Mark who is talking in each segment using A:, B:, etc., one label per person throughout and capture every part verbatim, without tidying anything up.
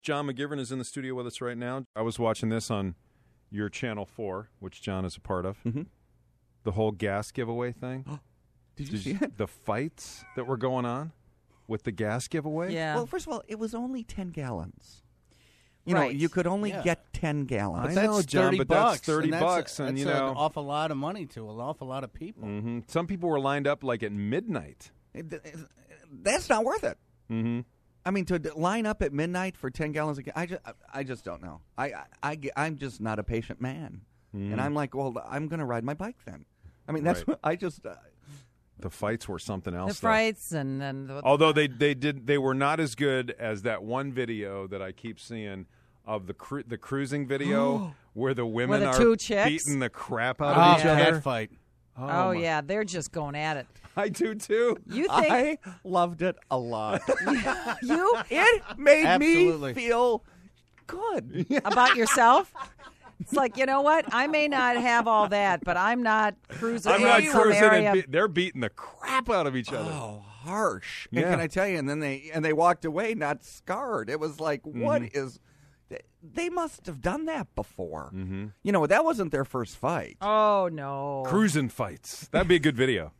A: John McGivern is in the studio with us right now. I was watching this on your Channel four, which John is a part of.
B: Mm-hmm.
A: The whole gas giveaway thing.
B: Did you
A: Did
B: see
A: you-
B: it?
A: The fights that were going on with the gas giveaway?
C: Yeah.
B: Well, first of all, it was only ten gallons. You know,
C: Right.
B: you could only
D: Yeah.
B: get ten gallons.
A: I
D: That's
A: know, John,
D: thirty
A: but
D: bucks.
A: that's thirty
D: and that's,
A: bucks, and
D: that's
A: you know,
D: an awful lot of money to an awful lot of people.
A: hmm some people were lined up like at midnight.
B: It- it- That's not worth it.
A: Mm-hmm.
B: I mean, to d- line up at midnight for ten gallons of gas, I just, I just don't know. I, I, I, am just not a patient man.
A: Mm-hmm.
B: And I'm like, well, I'm going to ride my bike then. I mean, that's
A: Right.
B: what I just... Uh,
A: The fights were something
C: the
A: else. though.
C: fights and then the,
A: Although they they did they were not as good as that one video that I keep seeing of the cru- the cruising video where the women
C: the
A: are
C: two chicks?
A: beating the crap out
D: Oh,
A: of each
C: yeah.
A: other.
D: that fight.
C: oh
A: my-
C: yeah, they're just going at it.
A: I do too.
C: You think
B: I loved it a lot.
C: you
B: It made
D: Absolutely.
B: me feel good.
C: about yourself? It's like, you know what? I may not have all that, but I'm not cruising
A: I'm
C: around
A: not
C: some
A: cruising.
C: area.
A: And be- they're beating the crap out of each other.
B: Oh, harsh. And
A: Yeah.
B: can I tell you? And then they and they walked away not scarred. It was like, what
A: Mm-hmm.
B: is? They must have done that before. Mm-hmm. You know, that wasn't their first fight.
C: Oh no.
A: Cruising fights. That'd be a good video.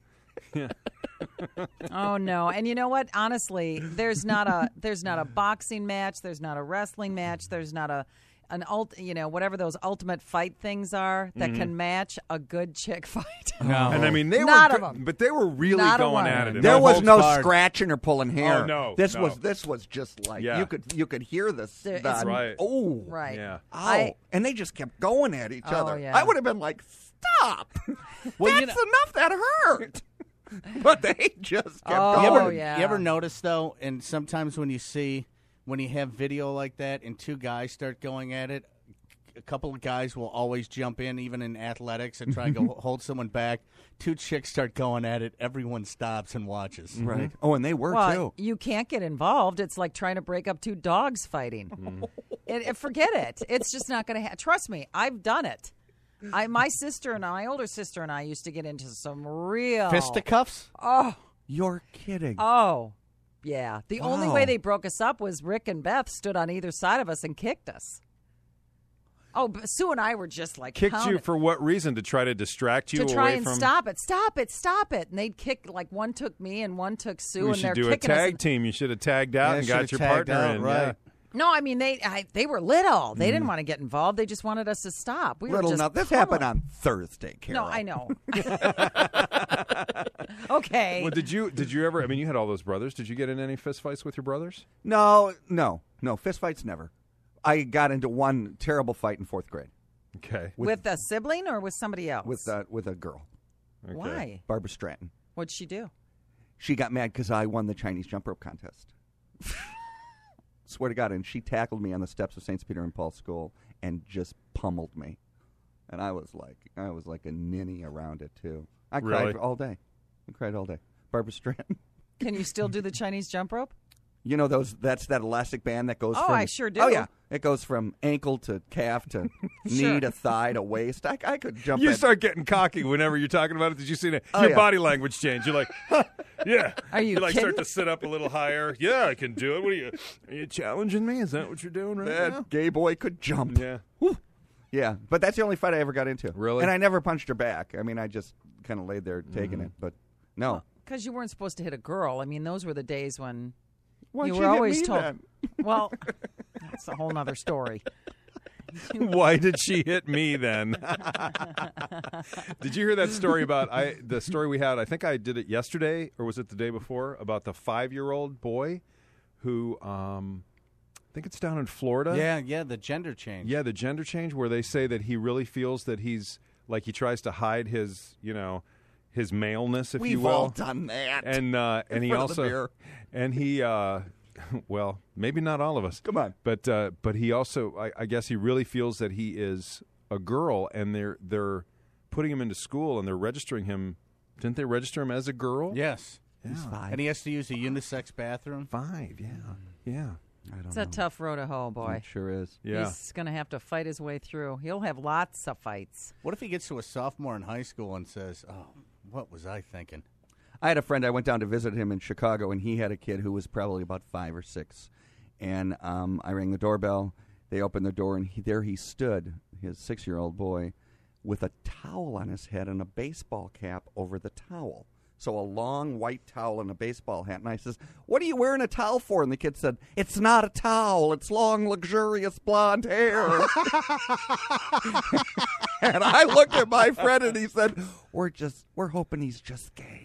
C: Oh no. And you know what? Honestly, there's not a there's not a boxing match, there's not a wrestling match, there's not a an ult, you know, whatever those ultimate fight things are that can match a good chick fight.
D: No.
A: And I mean, they
C: Not
A: were,
C: of
A: good,
C: 'em.
A: but they were really
C: Not a
A: going
C: one.
A: at it. And
B: There
A: no
B: was
A: holds
B: no
A: barred.
B: scratching or pulling hair.
A: Oh, no,
B: this
A: no.
B: was this was just like
A: Yeah.
B: you could you could hear this.
C: There-
B: the-
C: it's-
A: Right.
B: Oh,
C: Right.
A: Yeah.
B: Oh,
C: I-
B: and they just kept going at each
C: Oh,
B: other.
C: yeah.
B: I would have been like, "Stop!
D: Well, you
B: That's
D: know-
B: enough. That hurt." But they just kept
C: Oh,
D: You
B: going.
D: ever,
C: yeah.
D: you ever notice though, and sometimes when you see when you have video like that and two guys start going at it, a couple of guys will always jump in, even in athletics, and try and go hold someone back. Two chicks start going at it, everyone stops and watches.
B: Right. Oh, and they were
C: Well,
B: too.
C: you can't get involved. It's like trying to break up two dogs fighting. It, it- forget it. It's just not going to happen. Trust me, I've done it. I, my sister and my older sister and I used to get into some real
D: Fisticuffs?
C: Oh,
B: You're kidding.
C: oh, yeah. The only
B: Wow.
C: way they broke us up was Rick and Beth stood on either side of us and kicked us. Oh, but Sue and I were just like
A: Kicked you
C: pounding-
A: for what reason? To try to distract you
C: to
A: away
C: try and
A: from.
C: stop it, stop it, stop it. And they'd kick like one took me and one took Sue,
A: We
C: and
A: should
C: they're
A: do a
C: kicking us.
A: tag
C: and-
A: team. You should have tagged out
D: Yeah,
A: and
D: should
A: got
D: have
A: your
D: tagged
A: partner
D: out,
A: in.
D: right.
A: Yeah.
C: No, I mean they I, they were little. They didn't want to get involved. They just wanted us to stop. We
B: Little
C: were just
B: now. This
C: pummeling.
B: happened on Thursday, Carol.
C: No, I know. Okay.
A: Well, did you did you ever? I mean, you had all those brothers. Did you get in any fistfights with your brothers?
B: No, no, no. Fistfights never. I got into one terrible fight in fourth grade
A: Okay.
C: with, a sibling or with somebody else?
B: with uh, with a girl,
A: Okay.
C: Why?
B: Barbara Stratton.
C: What'd she do?
B: She got mad because I won the Chinese jump rope contest. Swear to God, and she tackled me on the steps of Saints Peter and Paul School and just pummeled me. And I was like, I was like a ninny around it too. I
A: Really?
B: cried all day. I cried all day. Barbara Stratton.
C: Can you still do the Chinese jump rope?
B: You know those? That's that elastic band that goes.
C: Oh,
B: from,
C: I sure do.
B: Oh yeah, it goes from ankle to calf to
C: Sure.
B: knee to thigh to waist. I, I could jump.
A: You
B: at-
A: start getting cocky whenever you're talking about it. Did you see that?
B: Oh,
A: Your
B: yeah.
A: body language change. You're like, huh, yeah.
C: Are you
A: like start
C: kidding?
A: to sit up a little higher. Yeah, I can do it. What are you? Are you challenging me? Is that what you're doing right
B: That
A: now?
B: gay boy could jump.
A: Yeah.
B: Yeah, but that's the only fight I ever got into.
A: Really?
B: And I never punched her back. I mean, I just kind of laid there taking
A: Mm-hmm.
B: it. But no.
C: Because you weren't supposed to hit a girl. I mean, those were the days when
B: Why'd
C: you
B: she
C: were
B: hit
C: always
B: me
C: told.
B: then?
C: Well, that's a whole nother story.
A: Why did she hit me then? Did you hear that story about I? The story we had. I think I did it yesterday, or was it the day before? About the five-year-old boy who, um, I think it's down in Florida.
D: Yeah, yeah, the gender change.
A: Yeah, the gender change, where they say that he really feels that he's like he tries to hide his, you know, his maleness, if
B: We've
A: you will.
B: all done that.
A: And uh, and he
B: front of the
A: also
B: mirror.
A: and he uh, well, maybe not all of us.
B: Come on.
A: But uh, but he also I, I guess he really feels that he is a girl, and they're they're putting him into school and they're registering him. Didn't they register him as a girl?
D: Yes.
B: He's five.
D: And he has to use a unisex bathroom.
A: Five. Yeah. Yeah.
B: I don't
C: It's
B: know.
C: a tough road to hoe, boy.
B: It sure is.
A: Yeah.
C: He's going to have to fight his way through. He'll have lots of fights.
D: What if he gets to a sophomore in high school and says, "Oh, what was I thinking?"
B: I had a friend, I went down to visit him in Chicago, and he had a kid who was probably about five or six. And um, I rang the doorbell. They opened the door, and he, there he stood, his six-year-old boy, with a towel on his head and a baseball cap over the towel. So a long white towel and a baseball hat. And I says, "What are you wearing a towel for?" And the kid said, "It's not a towel. It's long, luxurious blonde hair." And I looked at my friend and he said, "We're just, we're hoping he's just gay."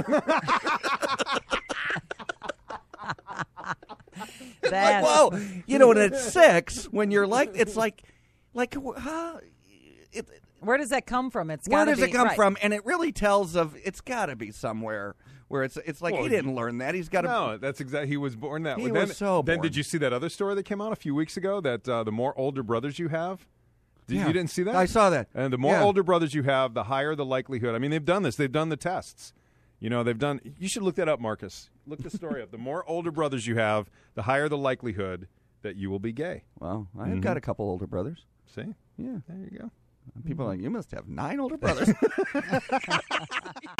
C: That's,
B: Like, well, you know, and at six, when you're like, it's like, like, huh? It,
C: where does that come from? It's
B: where
C: gotta
B: does
C: be,
B: it come
C: right.
B: from? And it really tells of, it's got to be somewhere where it's, it's like
A: Well,
B: he didn't learn that. He's got to.
A: No, that's exactly. He was born that
B: He
A: way.
B: was
A: then,
B: so
A: Then
B: born.
A: did you see that other story that came out a few weeks ago? That uh, the more older brothers you have, did,
B: Yeah.
A: you didn't see that?
B: I saw that.
A: And the more
B: Yeah.
A: older brothers you have, the higher the likelihood. I mean, they've done this. They've done the tests. You know, they've done. You should look that up, Marcus. Look the story up. The more older brothers you have, the higher the likelihood that you will be gay.
B: Well, I've got a couple older brothers.
A: See?
B: Yeah.
A: There you go.
B: People are like, you must have nine older brothers.